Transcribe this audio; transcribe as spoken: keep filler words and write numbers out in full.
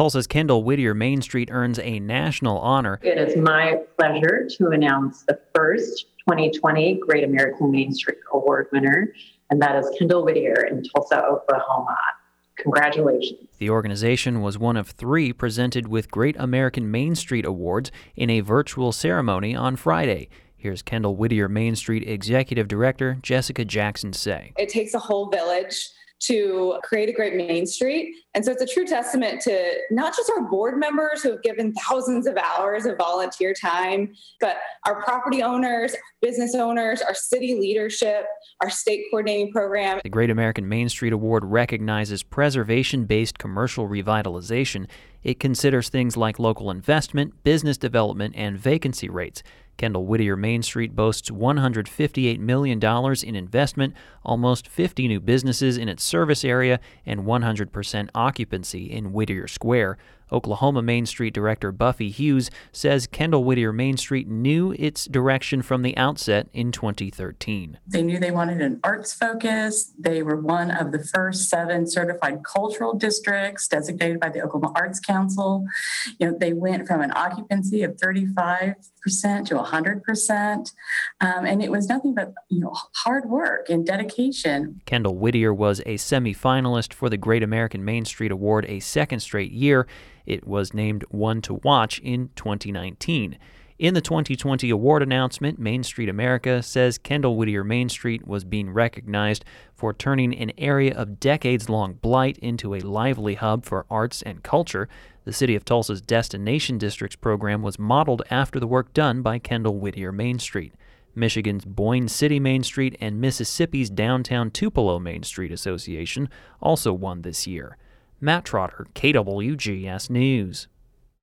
Tulsa's Kendall Whittier Main Street earns a national honor. It is my pleasure to announce the first twenty twenty Great American Main Street Award winner, and that is Kendall Whittier in Tulsa, Oklahoma. Congratulations. The organization was one of three presented with Great American Main Street Awards in a virtual ceremony on Friday. Here's Kendall Whittier Main Street Executive Director Jessica Jackson say. It takes a whole village to create a great Main Street. And so it's a true testament to not just our board members who have given thousands of hours of volunteer time, but our property owners, our business owners, our city leadership, our state coordinating program. The Great American Main Street Award recognizes preservation-based commercial revitalization. It considers things like local investment, business development, and vacancy rates. Kendall Whittier Main Street boasts one hundred fifty-eight million dollars in investment, almost fifty new businesses in its service area, and one hundred percent occupancy in Whittier Square. Oklahoma Main Street Director Buffy Hughes says Kendall Whittier Main Street knew its direction from the outset in twenty thirteen. They knew they wanted an arts focus. They were one of the first seven certified cultural districts designated by the Oklahoma Arts Council. You know, they went from an occupancy of thirty-five percent to one hundred percent, um, and it was nothing but you know hard work and dedication. Kendall Whittier was a semifinalist for the Great American Main Street Award a second straight year. It was named One to Watch in twenty nineteen. In the twenty twenty award announcement, Main Street America says Kendall Whittier Main Street was being recognized for turning an area of decades-long blight into a lively hub for arts and culture. The City of Tulsa's Destination Districts program was modeled after the work done by Kendall Whittier Main Street. Michigan's Boyne City Main Street and Mississippi's Downtown Tupelo Main Street Association also won this year. Matt Trotter, K W G S News.